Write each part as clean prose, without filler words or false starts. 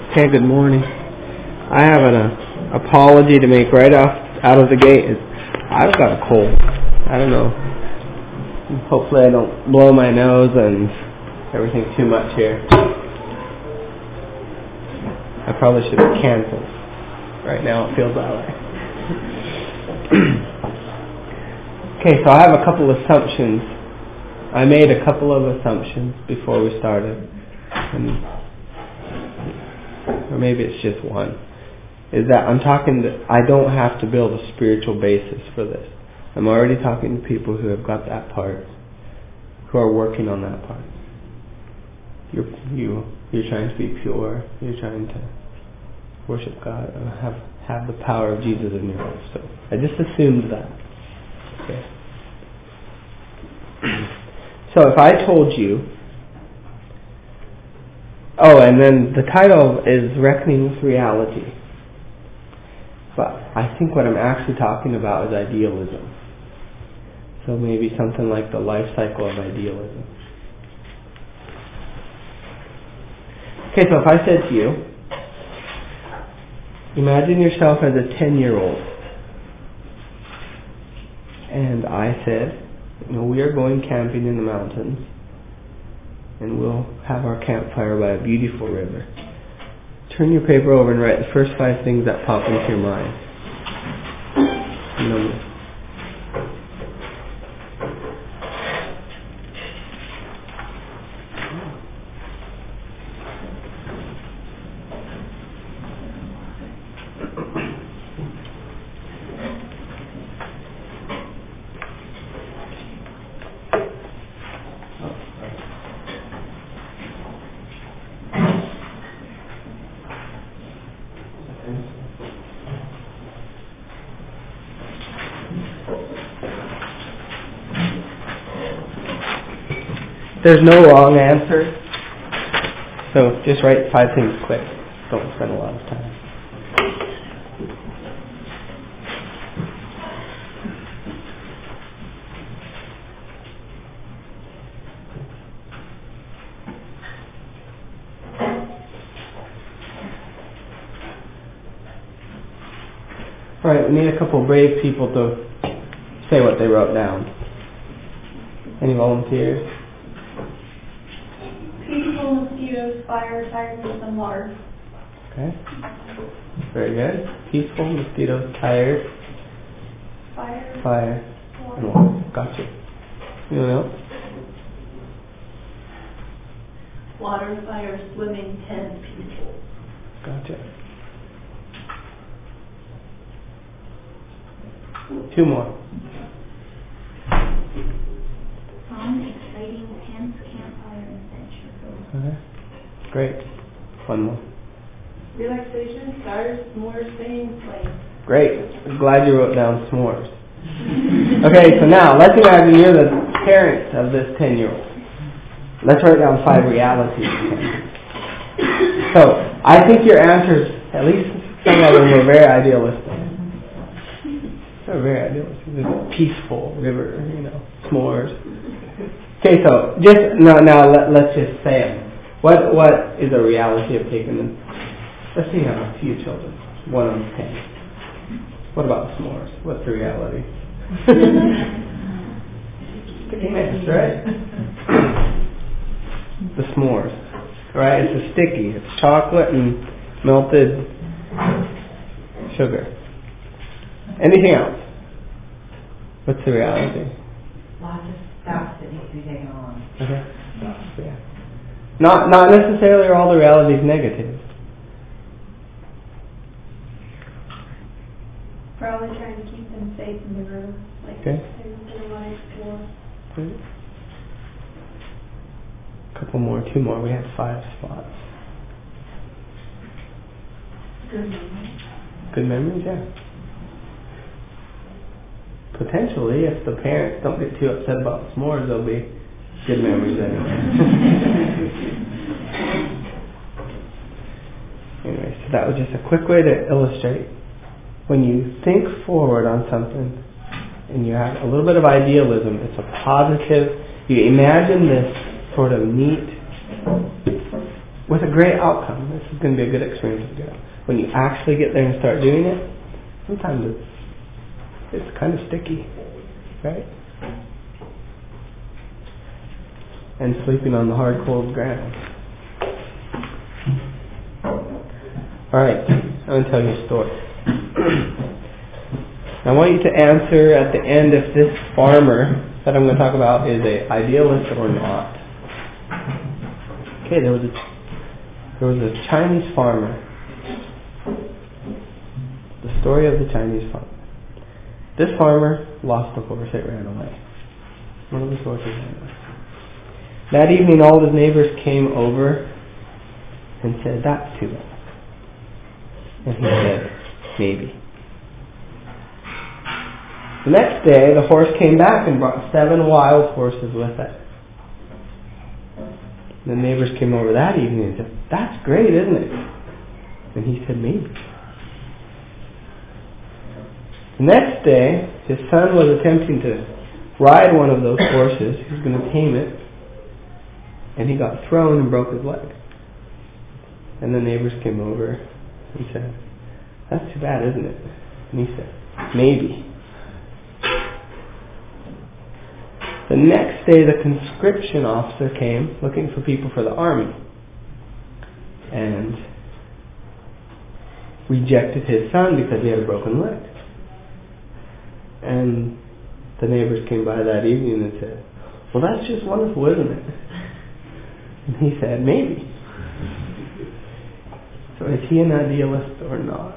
Okay, good morning. I have an apology to make right out of the gate. I've got a cold. I don't know. Hopefully I don't blow my nose and everything too much here. I probably should have canceled. Right now it feels that way. Okay, so I have a couple assumptions. I made a couple of assumptions before we started. Or maybe it's just one. Is that I don't have to build a spiritual basis for this. I'm already talking to people who have got that part, who are working on that part. You're trying to be pure. You're trying to worship God and have the power of Jesus in your life. So I just assumed that. Okay. So if I told you, and then the title is Reckoning with Reality. But I think what I'm actually talking about is idealism. So maybe something like the life cycle of idealism. Okay, so if I said to you, imagine yourself as a 10-year-old. And I said, we are going camping in the mountains. And we'll have our campfire by a beautiful river. Turn your paper over and write the first 5 things that pop into your mind. There's no wrong answer, so just write 5 things quick. Don't spend a lot of time. All right, we need a couple brave people to say what they wrote down. Any volunteers? Peaceful, mosquitoes, fire, tiredness, and water. Okay. Very good. Peaceful, mosquitoes, tired, fire, and water. Gotcha. Anyone else? Water, fire, swimming, 10, peaceful. Gotcha. 2 more. Exciting, tense, campfire, and adventure. Okay. Great. 1 more. Relaxation, stars, s'mores, singing, play. Great. I'm glad you wrote down s'mores. Okay, so now let's imagine you're the parent of this 10-year-old. Let's write down 5 realities. So I think your answers, at least some of them, were very idealistic. They're very idealistic. This peaceful river, s'mores. Okay, so let's just say them. What is a reality of taking them? Let's say you have a few children. One of them's 10. What about s'mores? What's the reality? Sticky mix, right? The s'mores, right? It's a sticky. It's chocolate and melted sugar. Anything else? What's the reality? Lots of stuff that needs to be taken on. Okay. Yeah. Not necessarily are all the realities negative. Probably trying to keep them safe in the room. Okay. Things they want to explore. Great. Couple more, 2 more. We have 5 spots. Good memories. Good memories, yeah. Potentially, if the parents don't get too upset about s'mores, there'll be good memories anyway. Anyway, so that was just a quick way to illustrate. When you think forward on something and you have a little bit of idealism, it's a positive. You imagine this sort of neat with a great outcome. This is going to be a good experience for you. When you actually get there and start doing it, sometimes it's kind of sticky, right? And sleeping on the hard, cold ground. Alright, I'm going to tell you a story. I want you to answer at the end if this farmer that I'm going to talk about is an idealist or not. Okay, there was a Chinese farmer. The story of the Chinese farmer. This farmer lost a horse, it ran away. One of his horses ran away. That evening all his neighbors came over and said, "That's too bad." And he said, "Maybe." The next day the horse came back and brought 7 wild horses with it. The neighbors came over that evening and said, "That's great, isn't it?" And he said, "Maybe." The next day his son was attempting to ride one of those horses. He was going to tame it. And he got thrown and broke his leg. And the neighbors came over and said, "That's too bad, isn't it?" And he said, "Maybe." The next day the conscription officer came looking for people for the army. And rejected his son because he had a broken leg. And the neighbors came by that evening and said, "Well, that's just wonderful, isn't it?" And he said, "Maybe." So is he an idealist or not?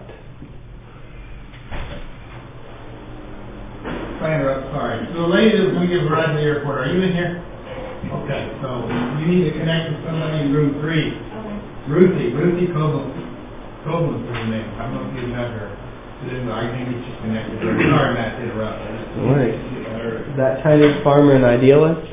Sorry. So the lady that's going to give a ride to the airport, are you in here? Okay, so you need to connect with somebody in room 3. Ruthie Coblin. Coblin's her name. I don't know if you've met her. I think it's just connected. Sorry, Matt, to interrupt. Right. Is that Chinese farmer an idealist?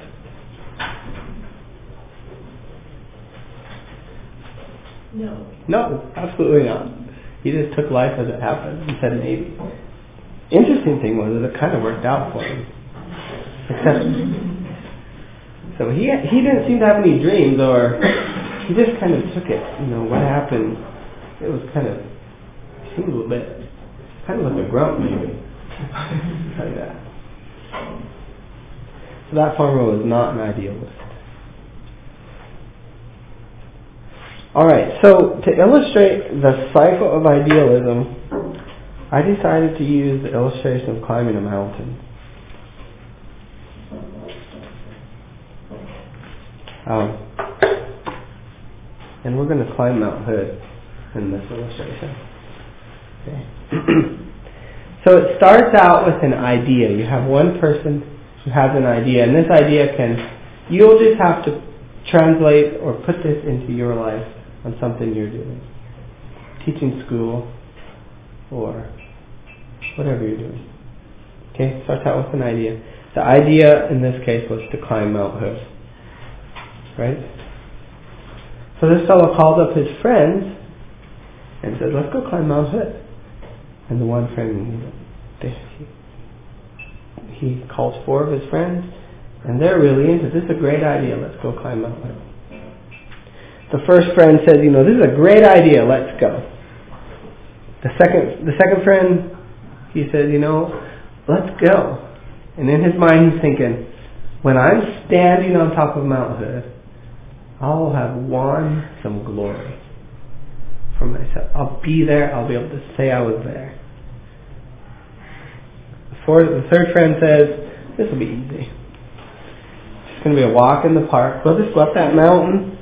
No, absolutely not. He just took life as it happened and said maybe. Interesting thing was that it kind of worked out for him. Except, so he didn't seem to have any dreams, or he just kind of took it. What happened? It was kind of, seemed a little bit, kind of like a grump maybe. Like that. So that farmer was not an idealist. Alright, so to illustrate the cycle of idealism, I decided to use the illustration of climbing a mountain. And we're going to climb Mount Hood in this illustration. Okay. So it starts out with an idea. You have one person who has an idea, and this idea you'll just have to translate or put this into your life on something you're doing. Teaching school or whatever you're doing. Okay, starts out with an idea. The idea in this case was to climb Mount Hood. Right? So this fellow called up his friends and said, "Let's go climb Mount Hood." And the one friend, he calls 4 of his friends, and they're really into this. Is a great idea. Let's go climb Mount Hood. The first friend says, "This is a great idea. Let's go." The second friend, he says, "Let's go." And in his mind he's thinking, when I'm standing on top of Mount Hood, I'll have won some glory for myself. I'll be there. I'll be able to say I was there. The third friend says, "This will be easy. It's going to be a walk in the park. We'll just go up that mountain.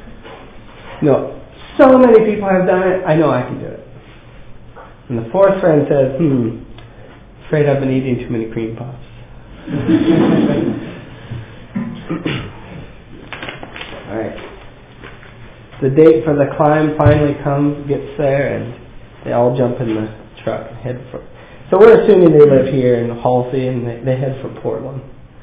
So many people have done it. I know I can do it." And the fourth friend says, "Afraid I've been eating too many cream puffs." Alright. The date for the climb finally gets there, and they all jump in the truck and head for. So we're assuming they live here in Halsey, and they head for Portland.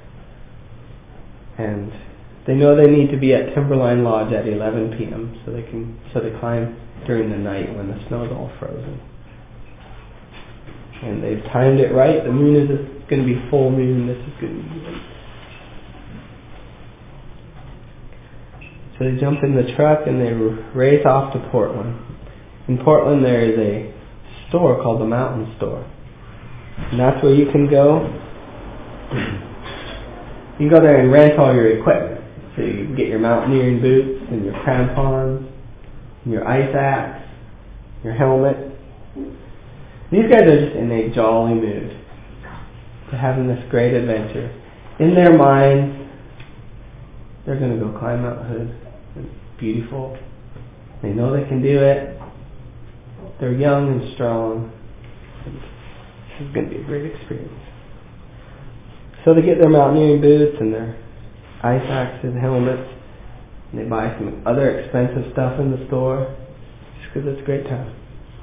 And they know they need to be at Timberline Lodge at 11 p.m. so they climb during the night when the snow's all frozen. And they've timed it right. The moon is going to be full moon. This is going to be good. So they jump in the truck and they race off to Portland. In Portland there is a store called the Mountain Store. And that's where you can go. You go there and rent all your equipment. So you can get your mountaineering boots and your crampons, and your ice axe, your helmet. These guys are just in a jolly mood. They're having this great adventure. In their minds, they're going to go climb Mount Hood. It's beautiful. They know they can do it. They're young and strong. This is going to be a great experience. So they get their mountaineering boots and their ice axes, helmets, and they buy some other expensive stuff in the store just because it's a great time.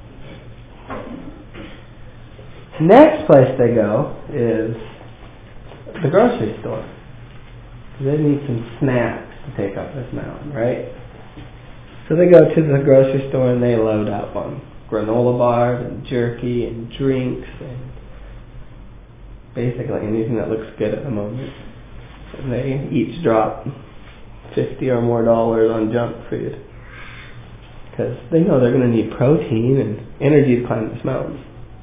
Next place they go is the grocery store. They need some snacks to take up this mountain, right? So they go to the grocery store and they load up on granola bars and jerky and drinks and basically anything that looks good at the moment. And they each drop $50 or more on junk food because they know they're going to need protein and energy to climb this mountain.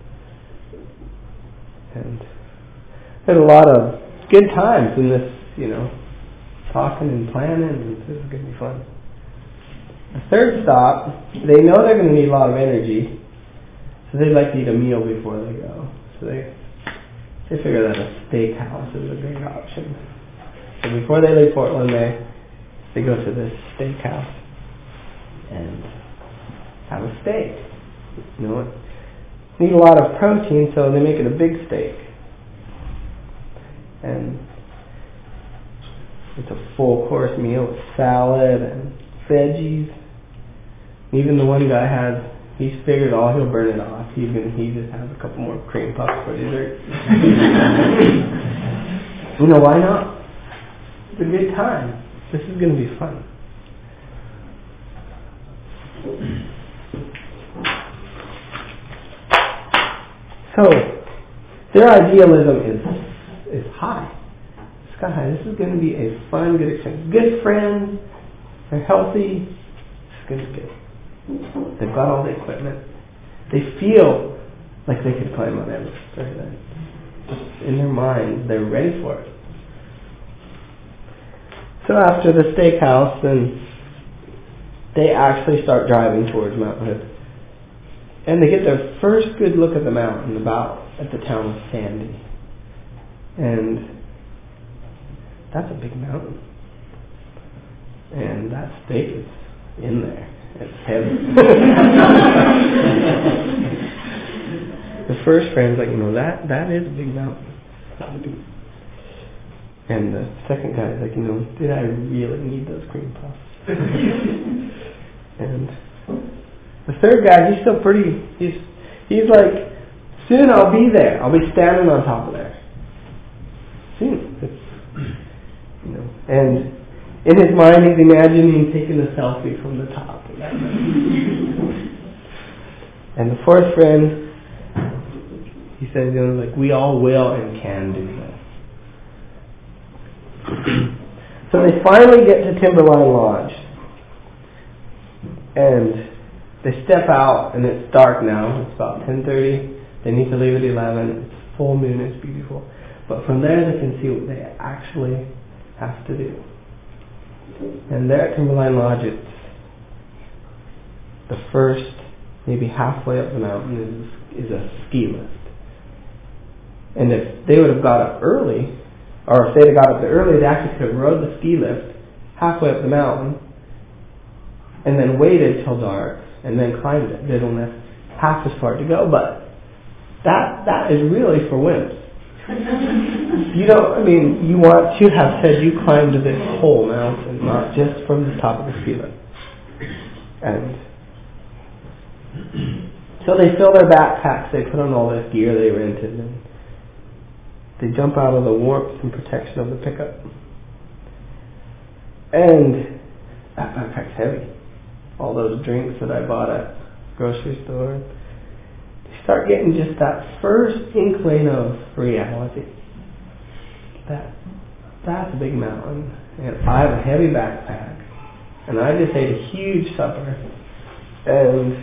And there's a lot of good times in this, talking and planning, and this is going to be fun. The third stop, they know they're going to need a lot of energy, so they'd like to eat a meal before they go. So they figure that a steakhouse is a great option. So before they leave Portland, they go to this steakhouse and have a steak. Need a lot of protein, so they make it a big steak. And it's a full course meal with salad and veggies. Even the one guy he's figured he'll burn it off. He just has a couple more cream puffs for dessert. Why not? It's a good time. This is going to be fun. So, their idealism is high. Sky high. This is going to be a fun, good experience. Good friends. They're healthy. It's going to be good. They've got all the equipment. They feel like they could climb on Everest. In their minds, they're ready for it. So after the steakhouse, then they actually start driving towards Mount Hood. And they get their first good look at the mountain, at the town of Sandy. And that's a big mountain. And that steak is in there. It's heavy. The first friend's like, that is a big mountain. And the second guy's like, did I really need those cream puffs? And the third guy, he's still pretty, he's like, soon I'll be there. I'll be standing on top of there. Soon. And in his mind, he's imagining taking a selfie from the top of that mountain. And the fourth friend, he says, we all will and can do this. So they finally get to Timberline Lodge. And they step out, and it's dark now. It's about 10:30. They need to leave at 11. It's full moon. It's beautiful. But from there, they can see what they actually have to do. And there at Timberline Lodge, it's the first, maybe halfway up the mountain is a ski lift. And if they would have got up early, or if they'd have got up there early, they actually could have rode the ski lift halfway up the mountain and then waited till dark and then climbed it. They'd only have half as far to go, but that is really for wimps. You want to have said you climbed this whole mountain, not just from the top of the ski lift. And so they fill their backpacks, they put on all this gear they rented, and they jump out of the warmth and protection of the pickup. And that backpack's heavy. All those drinks that I bought at the grocery store. They start getting just that first inkling of reality. That's a big mountain. And I have a heavy backpack. And I just ate a huge supper. And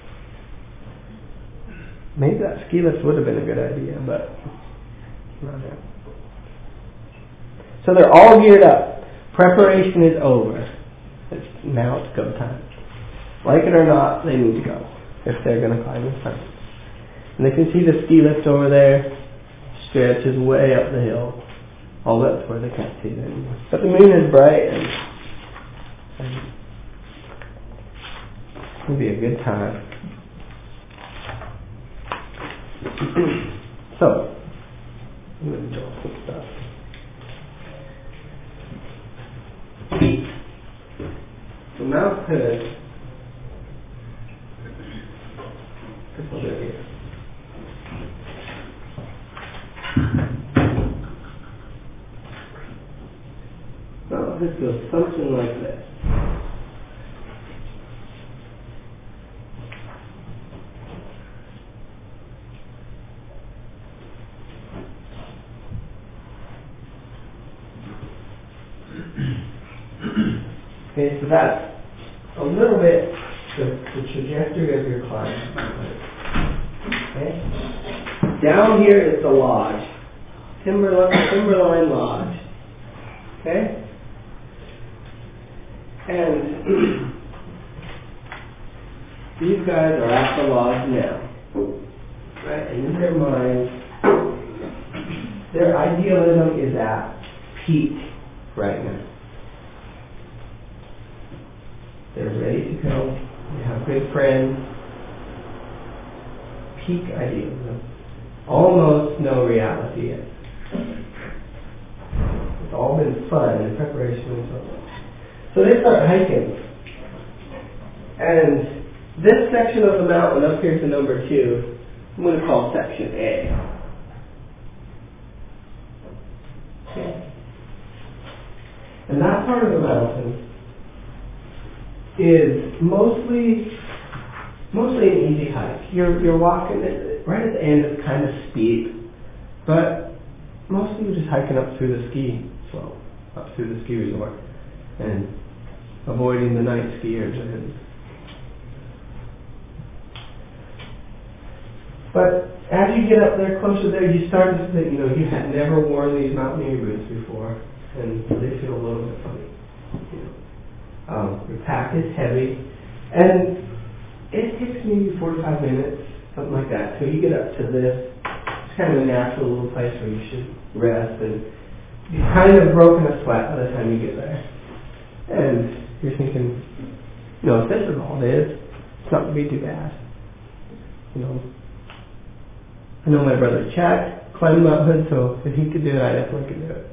maybe that ski lift would have been a good idea, but not yet. So they're all geared up. Preparation is over. Now it's go time. Like it or not, they need to go if they're going to climb this mountain. And they can see the ski lift over there stretches way up the hill. All that's where they can't see it anymore. But the moon is bright and it'll be a good time. So, I'm going to draw some stuff. So Mount Hood. This one right here. So this goes something like this. Okay, so that's a little bit the trajectory of your climb. Okay? Down here is the lodge. Timberline Lodge. Okay? And these guys are at the lodge now. Right? And in their minds, their idealism is at peak right now. They're ready to go. They have good friends. Peak idealism. Almost no reality yet. It's all been fun and preparation and so on. So they start hiking. And this section of the mountain up here to number 2, I'm going to call section A. Okay. And that part of the mountain is mostly an easy hike. You're walking it right at the end. It's kind of steep, but mostly you're just hiking up through the ski slope, up through the ski resort, and avoiding the night skiers. But as you get up there, closer there, you start to think, you had never worn these mountaineering boots before, and they feel a little bit funny. Your pack is heavy, and it takes maybe 45 minutes, something like that, till you get up to this. It's kind of a natural little place where you should rest, and you've kind of broken a sweat by the time you get there. And you're thinking, if this is all it is, it's not going to be too bad. I know my brother Chad climbed Mount Hood, so if he could do it, I definitely could do it.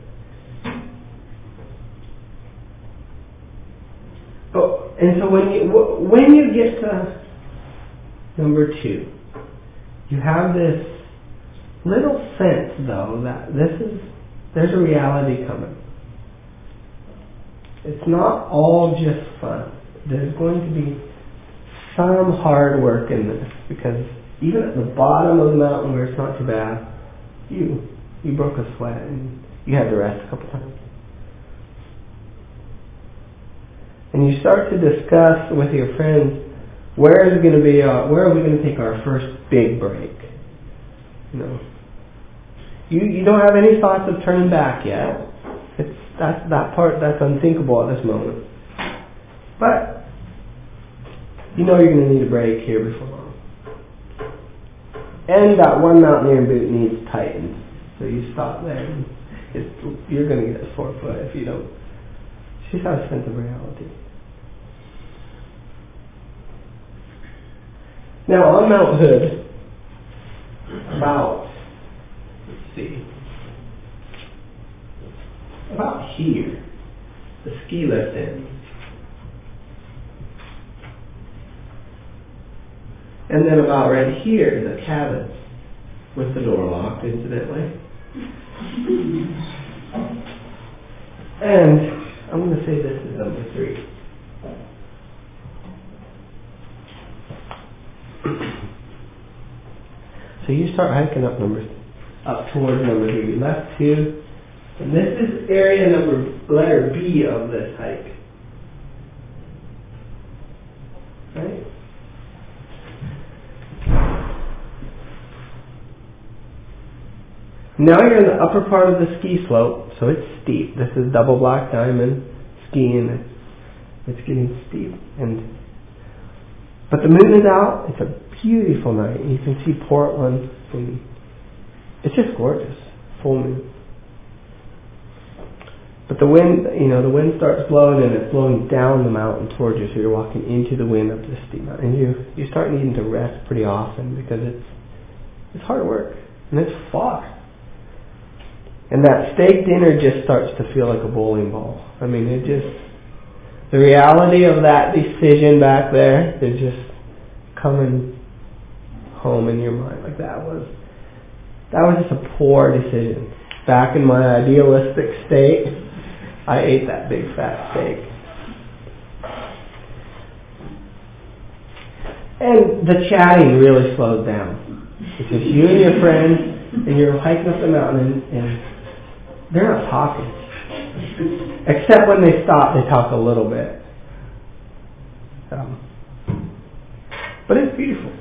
Oh, and so when you get to number 2, you have this little sense, though, that there's a reality coming. It's not all just fun. There's going to be some hard work in this, because even at the bottom of the mountain where it's not too bad, you broke a sweat and you had to rest a couple times. And you start to discuss with your friends, where are we going to take our first big break? You don't have any thoughts of turning back yet. That's unthinkable at this moment. But you're going to need a break here before long. And that one mountaineering boot needs tightened. So you stop there and you're going to get a sore foot if you don't. She's got a sense of reality. Now on Mount Hood, about here, the ski lift ends. And then about right here, the cabin with the door locked, incidentally. And I'm going to say this is number 3. So you start hiking up towards number 3. You left 2. And this is area letter B of this hike. Now you're in the upper part of the ski slope, so it's steep. This is double black diamond skiing. It's getting steep, but the moon is out. It's a beautiful night. You can see Portland, and it's just gorgeous. Full moon. But the wind, the wind starts blowing, and it's blowing down the mountain towards you. So you're walking into the wind up this steep mountain, and you start needing to rest pretty often because it's hard work and it's far. And that steak dinner just starts to feel like a bowling ball. I mean, the reality of that decision back there is just coming home in your mind. Like that was just a poor decision. Back in my idealistic state, I ate that big fat steak. And the chatting really slowed down. It's just you and your friends, and you're hiking up the mountain, and they're not talking. Except when they stop, they talk a little bit. But it's beautiful.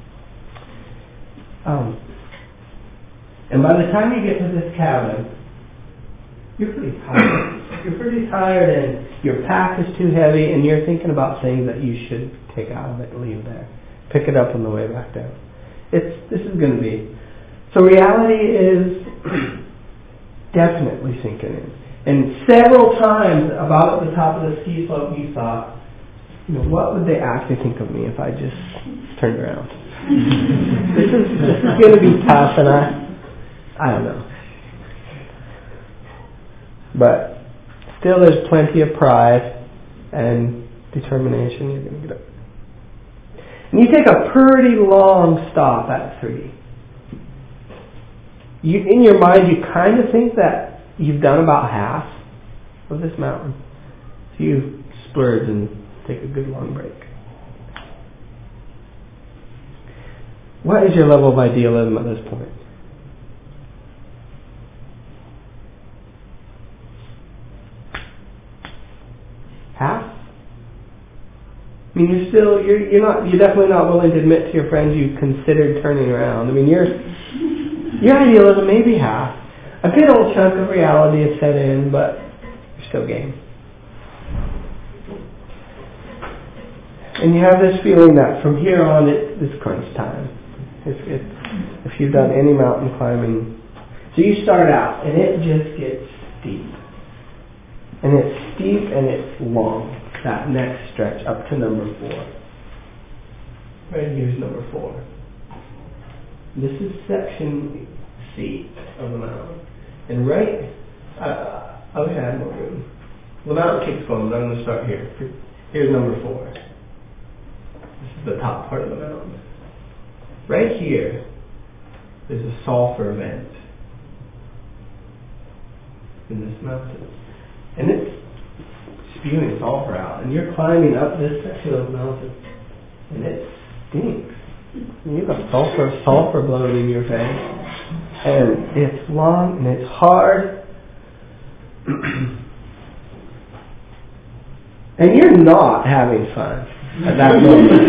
And by the time you get to this cabin, you're pretty tired. You're pretty tired, and your pack is too heavy, and you're thinking about things that you should take out of it and leave there. Pick it up on the way back down. This is going to be. So reality is definitely sinking in. And several times about at the top of the ski slope you thought, what would they actually think of me if I just turned around? This is going to be tough, and I don't know. But still there's plenty of pride and determination. You're going to get up. And you take a pretty long stop at 3. In your mind, you kind of think that you've done about half of this mountain. So you splurge and take a good long break. What is your level of idealism at this point? Half? I mean, you're definitely not willing to admit to your friends you considered turning around. I mean, your idealism may be half. A good old chunk of reality is set in, but you're still game. And you have this feeling that from here on it's crunch time. If you've done any mountain climbing. So you start out, and it just gets steep. And it's steep and it's long. That next stretch up to number 4. Right here's number 4. This is section C of the mountain. And right, I wish I had more room. The mountain keeps going, but I'm going to start here. Here's number 4. This is the top part of the mountain. Right here is a sulfur vent in this mountain. And it's spewing sulfur out. And you're climbing up this section of the mountain. And it stinks. And you've got sulfur blowing in your face. And it's long and it's hard. And you're not having fun at that moment.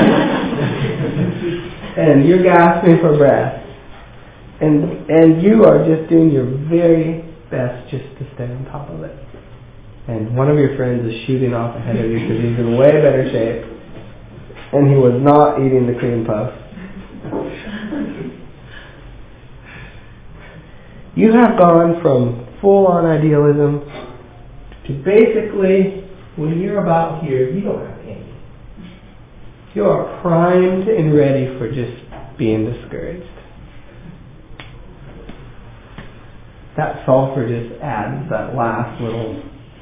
And you're gasping for breath. And you are just doing your very best just to stay on top of it. And one of your friends is shooting off ahead of you because he's in way better shape. And he was not eating the cream puff. You have gone from full-on idealism to basically, when you're about here, you don't have any. You are primed and ready for just being discouraged. That sulfur just adds that last little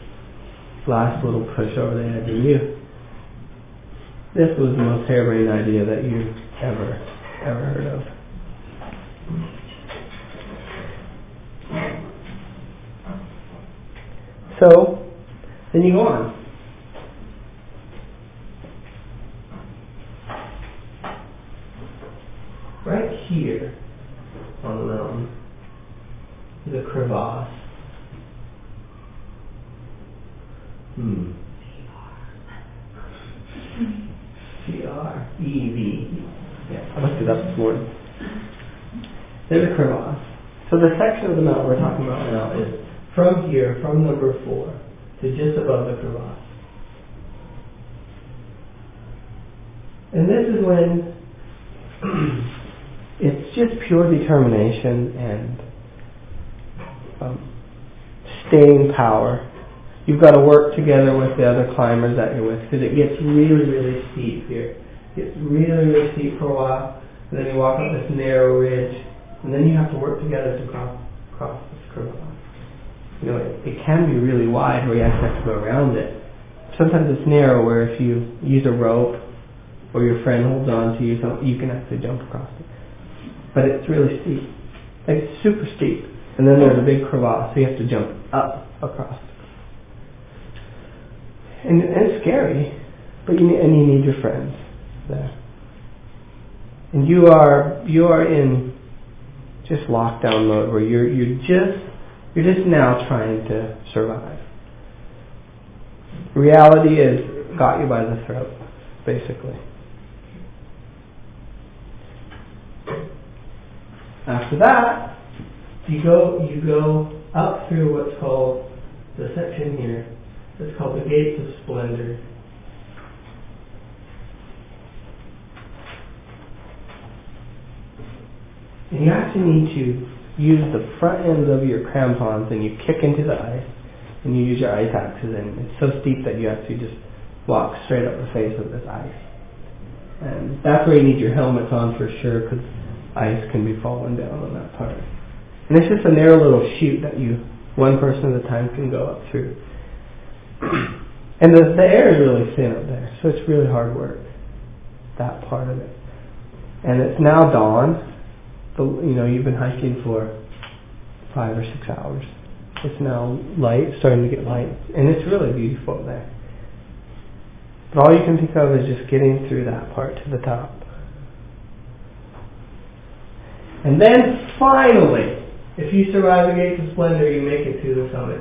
push over the edge. And this was the most harebrained idea that you ever heard of. So, then you go on. Right here on the mountain is a crevasse. C-R-E-V. Yeah, I looked it up this morning. There's a crevasse. So the section of the mountain we're talking about now is from here, from number 4, to just above the crevasse. And this is when it's just pure determination and staying power. You've got to work together with the other climbers that you're with, because it gets really, really steep here. It gets really, really steep for a while, and then you walk up this narrow ridge, and then you have to work together to cross this crevasse. You know, it can be really wide where you actually have to go around it. Sometimes it's narrow where if you use a rope or your friend holds on to you, so you can actually jump across it. But it's really steep. Like, it's super steep. And then there's a big crevasse, so you have to jump up across. And it's scary, but you need your friends there. And you are in just lockdown mode where you're just now trying to survive. Reality is got you by the throat, basically. After that, you go up through what's called the section here. It's called the Gates of Splendor. And you actually need to use the front ends of your crampons and you kick into the ice and you use your ice axes, and it's so steep that you actually just walk straight up the face of this ice. And that's where you need your helmets on for sure, because ice can be falling down on that part. And it's just a narrow little chute that one person at a time can go up through. And the air is really thin up there, so it's really hard work, that part of it. And it's now dawn. You've been hiking for 5 or 6 hours. It's now light, starting to get light, and it's really beautiful there. But all you can think of is just getting through that part to the top. And then finally, if you survive the Gates of Splendor, you make it to the summit.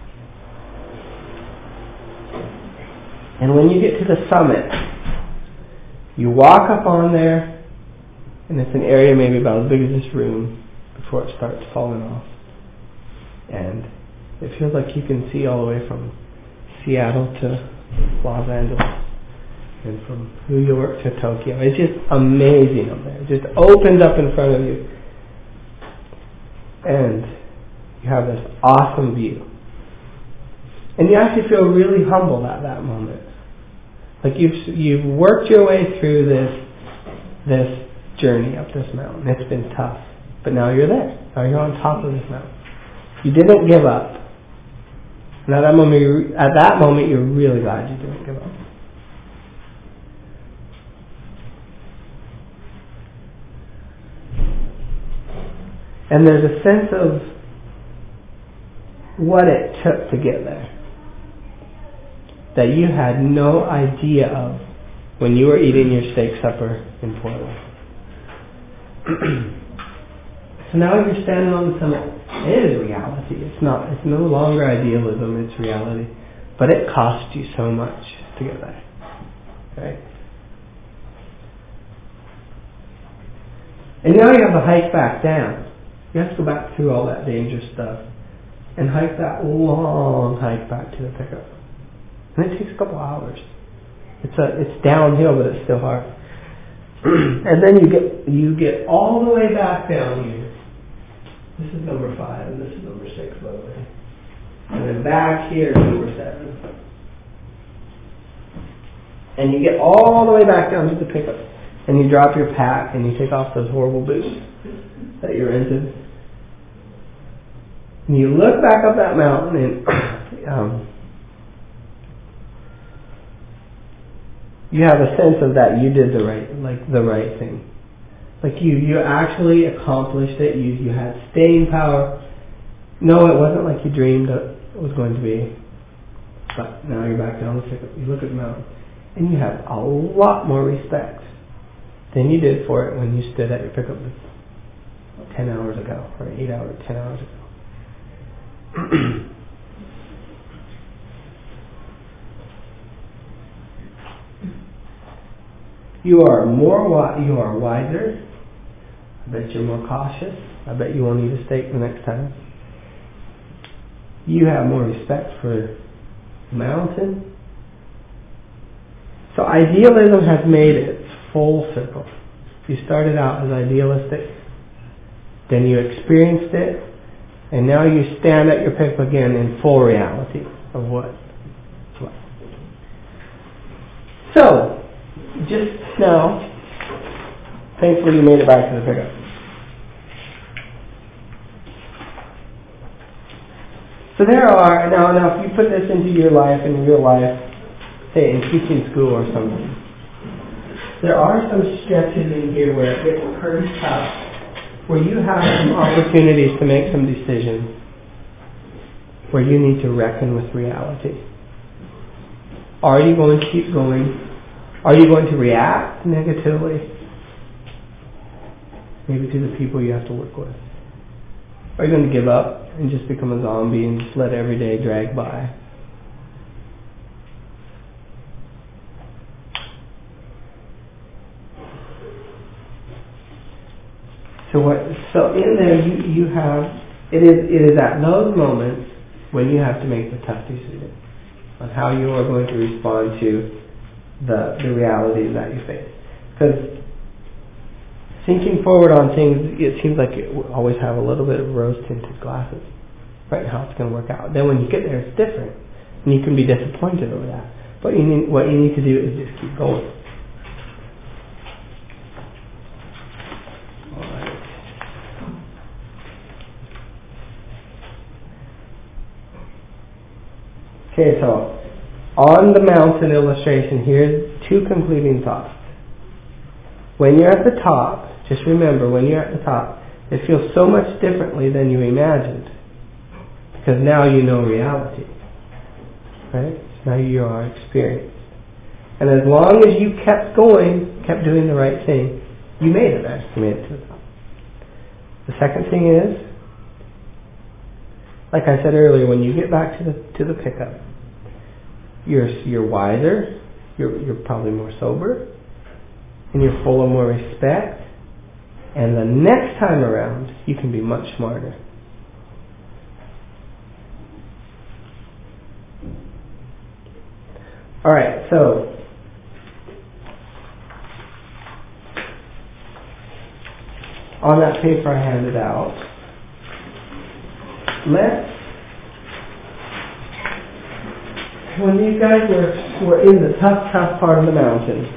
And when you get to the summit, you walk up on there, and it's an area maybe about as big as this room before it starts falling off. And it feels like you can see all the way from Seattle to Los Angeles and from New York to Tokyo. It's just amazing up there. It just opens up in front of you. And you have this awesome view. And you actually feel really humble at that moment. Like you've worked your way through this journey up this mountain. It's been tough. But now you're there. Now you're on top of this mountain. You didn't give up. And at that moment you're really glad you didn't give up. And there's a sense of what it took to get there that you had no idea of when you were eating your steak supper in Portland. So now you're standing on the summit. It is reality. It's no longer idealism, it's reality. But it cost you so much to get there. Right? And now you have to hike back down. You have to go back through all that dangerous stuff and hike that long hike back to the pickup. And it takes a couple hours. It's downhill, but it's still hard. And then you get all the way back down here. This is number 5, and this is number 6, by the way. And then back here is number 7. And you get all the way back down to the pickup. And you drop your pack, and you take off those horrible boots that you rented. And you look back up that mountain, and you have a sense of that you did the right thing. Like you actually accomplished it. You had staying power. No, it wasn't like you dreamed it was going to be. But now you're back down the pickup. You look at the mountain, and you have a lot more respect than you did for it when you stood at your pickup 10 hours ago, or 10 hours ago. You are wiser, I bet you're more cautious. I bet you won't eat a steak the next time. You have more respect for the mountain. So idealism has made it full circle. You started out as idealistic, then you experienced it, and now you stand at your pinnacle again in full reality of what. So, just now, thankfully you made it back to the pickup. So there are, now if you put this into your life, in real life, say in teaching school or something, there are some stretches in here where it gets pretty tough, where you have some opportunities to make some decisions, where you need to reckon with reality. Are you going to keep going? Are you going to react negatively? Maybe to the people you have to work with. Are you going to give up and just become a zombie and just let every day drag by? So in there you have, it is at those moments when you have to make the tough decision on how you are going to respond to the realities that you face. Because thinking forward on things, it seems like you always have a little bit of rose-tinted glasses, right? How it's going to work out. Then when you get there, it's different, and you can be disappointed over that. But what you need to do is just keep going. All right. Okay, so on the mountain illustration, here's two concluding thoughts. When you're at the top, just remember, when you're at the top, it feels so much differently than you imagined. Because now you know reality. Right? Now you are experienced. And as long as you kept going, kept doing the right thing, you made it there. You made it to the top. The second thing is, like I said earlier, when you get back to the pickup, you're wiser, you're probably more sober, and you're full of more respect. And the next time around, you can be much smarter. All right, so on that paper I handed out, when these guys were in the tough part of the mountain,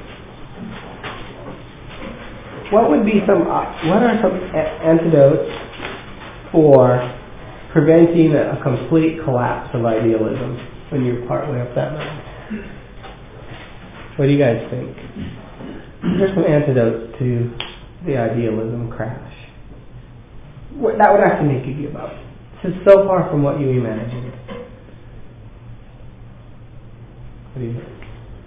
what are some antidotes for preventing a complete collapse of idealism when you're partway up that mountain? What do you guys think? Here's some antidotes to the idealism crash. That would actually make you give up. This is so far from what you imagined. What do you think?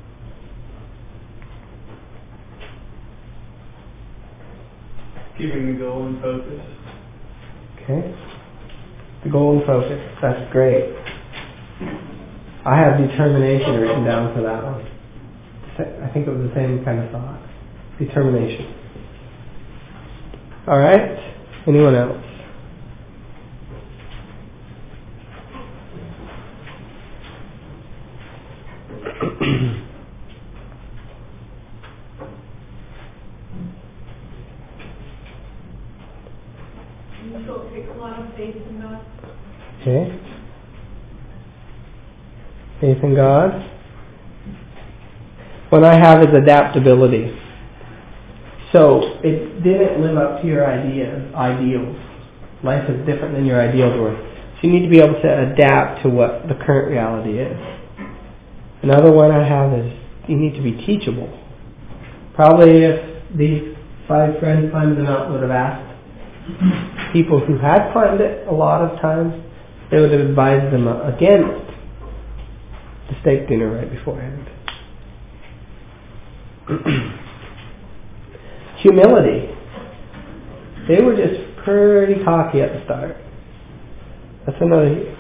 Keeping the goal in focus. Okay. The goal and focus. That's great. I have determination written down for that one. I think it was the same kind of thought. Determination. All right. Anyone else? So it takes a lot of faith in God. Okay. Faith in God. What I have is adaptability. So it didn't live up to your ideals. Life is different than your ideals were. So you need to be able to adapt to what the current reality is. Another one I have is you need to be teachable. Probably if these 5 friends climbed the mountain would have asked people who had climbed it a lot of times, they would have advised them against the steak dinner right beforehand. Humility. They were just pretty cocky at the start. That's another.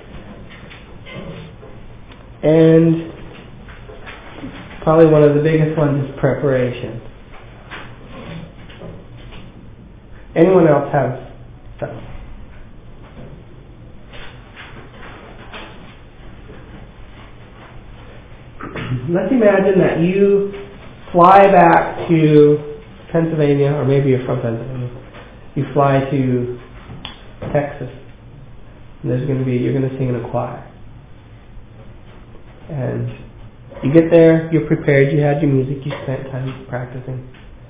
And probably one of the biggest ones is preparation. Anyone else have stuff? Let's imagine that you fly back to Pennsylvania, or maybe you're from Pennsylvania. You fly to Texas. And you're going to sing in a choir. And you get there, you're prepared, you had your music, you spent time practicing.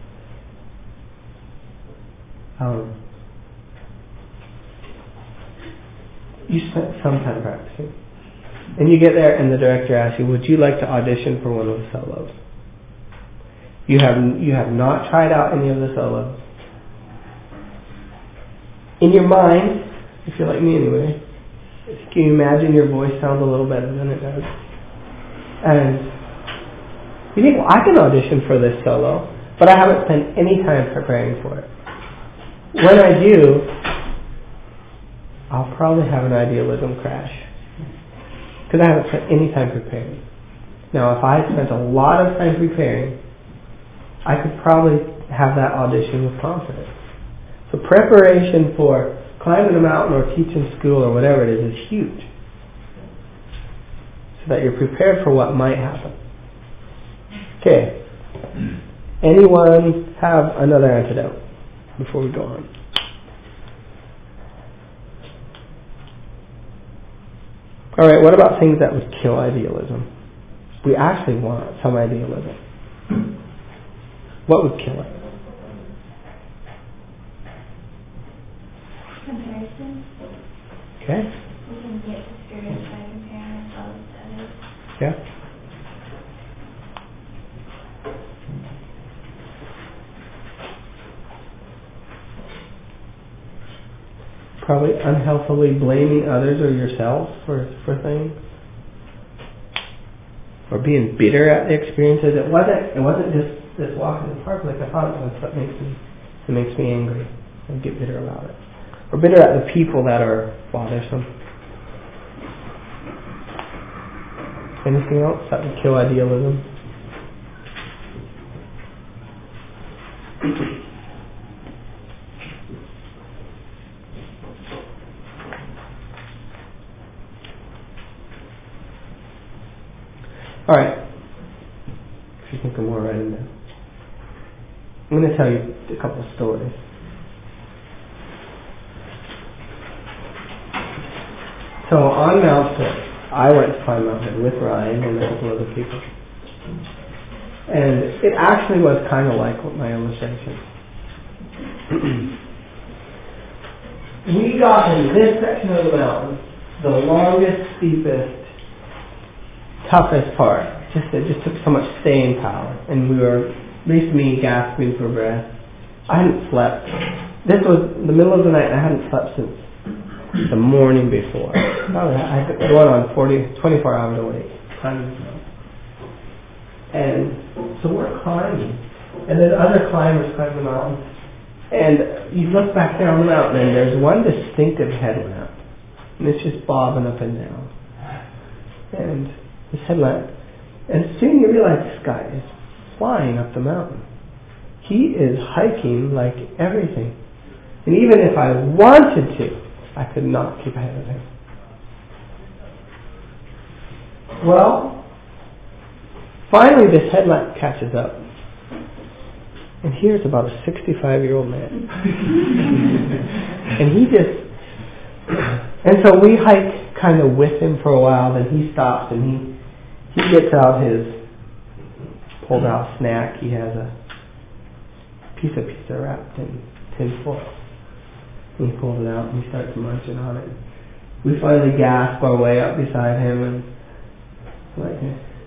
You spent some time practicing. And you get there and the director asks you, would you like to audition for one of the solos? You have not tried out any of the solos. In your mind, if you're like me anyway, can you imagine your voice sounds a little better than it does? And you think, well, I can audition for this solo, but I haven't spent any time preparing for it. When I do, I'll probably have an idealism crash, because I haven't spent any time preparing. Now, if I had spent a lot of time preparing, I could probably have that audition with confidence. So preparation for climbing a mountain or teaching school or whatever it is huge. So that you're prepared for what might happen. Okay. Anyone have another antidote before we go on? Alright, what about things that would kill idealism? We actually want some idealism. What would kill it? Comparison. Okay. We can get discouraged by comparing ourselves to others. Yeah. Probably unhealthily blaming others or yourself for things. Or being bitter at the experiences. It wasn't just this walk in the park like I thought it was that makes me angry and get bitter about it. Or bitter at the people that are bothersome. Anything else that would kill idealism? Alright. If you think of more, write them down. I'm going to tell you a couple of stories. So on Mount Hood, I went to climb Mount Hood with Ryan and a couple other people. And it actually was kind of like my illustration. We got in this section of the mountain, the longest, steepest, toughest part. It just took so much staying power. And we were, at least me, gasping for breath. I hadn't slept. This was the middle of the night and I hadn't slept since the morning before. I had gone on 24 hours awake. And so we're climbing. And then other climbers climb the mountain. And you look back there on the mountain and there's one distinctive headlamp. And it's just bobbing up and down. And this headlamp. And soon you realize this guy is flying up the mountain. He is hiking like everything. And even if I wanted to, I could not keep ahead of him. Well, finally this headlamp catches up. And here's about a 65-year-old man. And so we hike kind of with him for a while, then he stops and he gets out his pulled out snack. He has a piece of pizza wrapped in tin foil. And he pulls it out and he starts munching on it. We finally gasp our way up beside him and like,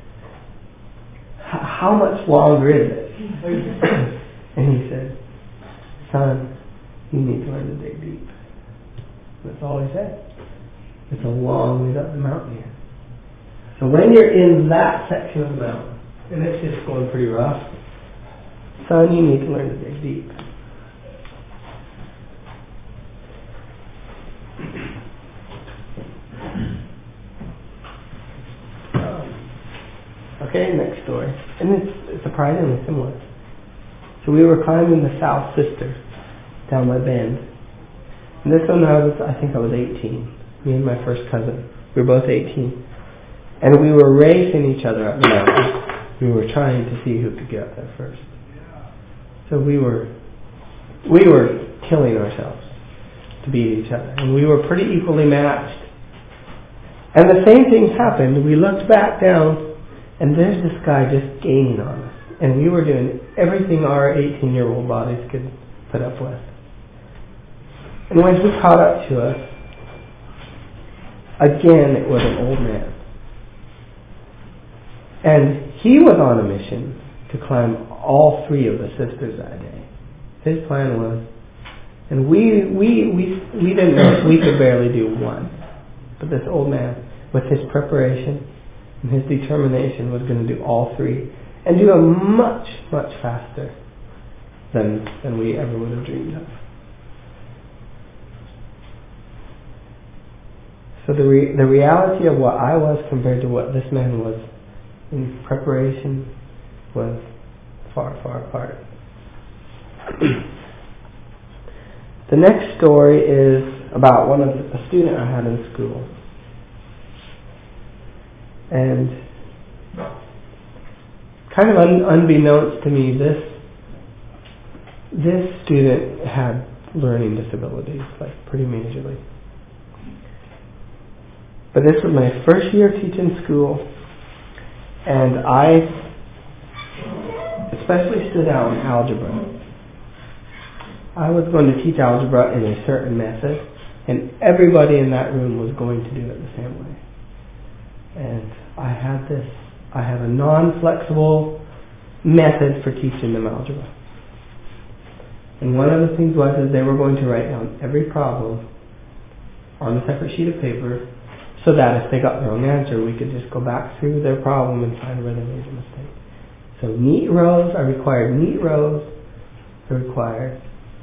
how much longer is it? And he said, son, you need to learn to dig deep. That's all he said. It's a long way up the mountain here. So when you're in that section of the mountain, and it's just going pretty rough, son, you need to learn to dig deep. Okay, next story. And it's surprisingly similar. So we were climbing the South Sister down my bend. And this one I think I was 18. Me and my first cousin. We were both 18. And we were racing each other up the mountain. We were trying to see who could get up there first. So we were killing ourselves to beat each other. And we were pretty equally matched. And the same thing happened. We looked back down, and there's this guy just gaining on us. And we were doing everything our 18-year-old bodies could put up with. And when he caught up to us, again, it was an old man. And he was on a mission to climb all 3 of the sisters that day. His plan was, and we didn't know, we could barely do one. But this old man, with his preparation and his determination, was going to do all 3 and do them much, much faster than we ever would have dreamed of. So the reality of what I was compared to what this man was in preparation was far, far apart. The next story is about a student I had in school. And kind of unbeknownst to me, this student had learning disabilities, like pretty majorly. But this was my first year teaching school, and I especially stood out in algebra. I was going to teach algebra in a certain method, and everybody in that room was going to do it the same way. And I had a non-flexible method for teaching them algebra. And one of the things was is they were going to write down every problem on a separate sheet of paper, so that if they got the wrong answer, we could just go back through their problem and find where they made a mistake. So neat rows are required. Neat rows are required.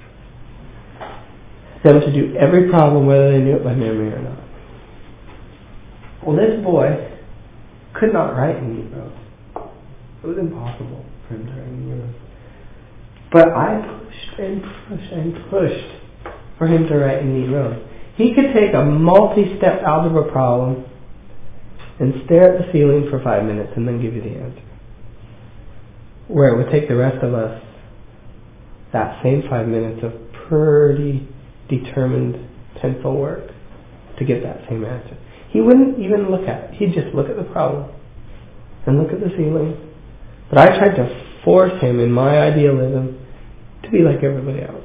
Them to do every problem, whether they knew it by memory or not. Well, this boy could not write in neat rows. It was impossible for him to write in neat rows. But I pushed and pushed and pushed for him to write in neat rows. He could take a multi-step algebra problem and stare at the ceiling for 5 minutes and then give you the answer. Where it would take the rest of us that same 5 minutes of pretty determined pencil work to get that same answer. He wouldn't even look at it. He'd just look at the problem and look at the ceiling. But I tried to force him in my idealism to be like everybody else.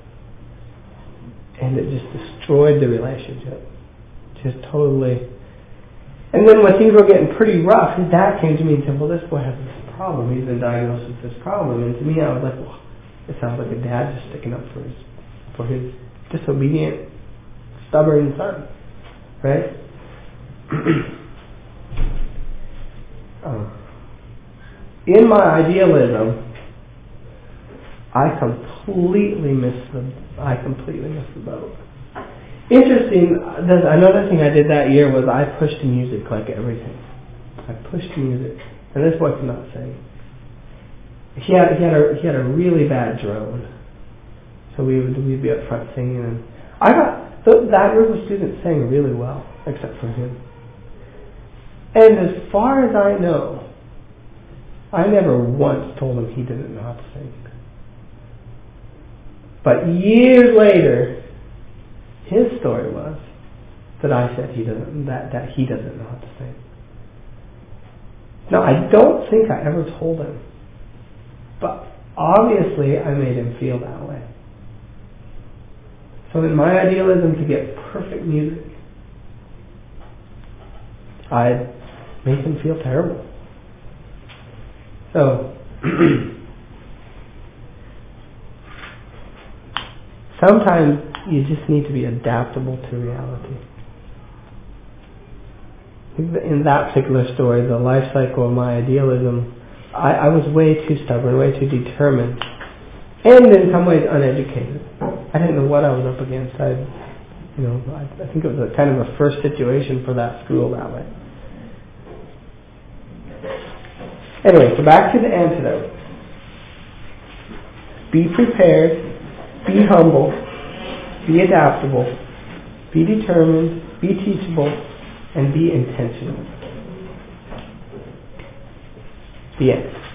And it just destroyed the relationship. Just totally. And then when things were getting pretty rough, his dad came to me and said, well, this boy has this problem. He's been diagnosed with this problem. And to me, I was like, well, it sounds like a dad just sticking up for his disobedient, stubborn son. Right? In my idealism, I completely missed the boat. Interesting, another thing I did that year was I pushed music like everything. I pushed music. And this boy could not sing. He had a really bad drone. So we'd be up front singing, and that group of students sang really well, except for him. And as far as I know, I never once told him he didn't know how to sing. But years later, his story was that I said that he doesn't know how to sing. Now, I don't think I ever told him, but obviously I made him feel that way. So in my idealism to get perfect music, I'd make him feel terrible. So sometimes you just need to be adaptable to reality. In that particular story, the life cycle of my idealism, I was way too stubborn, way too determined, and in some ways uneducated. I didn't know what I was up against. I think it was a kind of a first situation for that school that way. Anyway, so back to the antidote. Be prepared, be humble, be adaptable, be determined, be teachable, and be intentional. The end.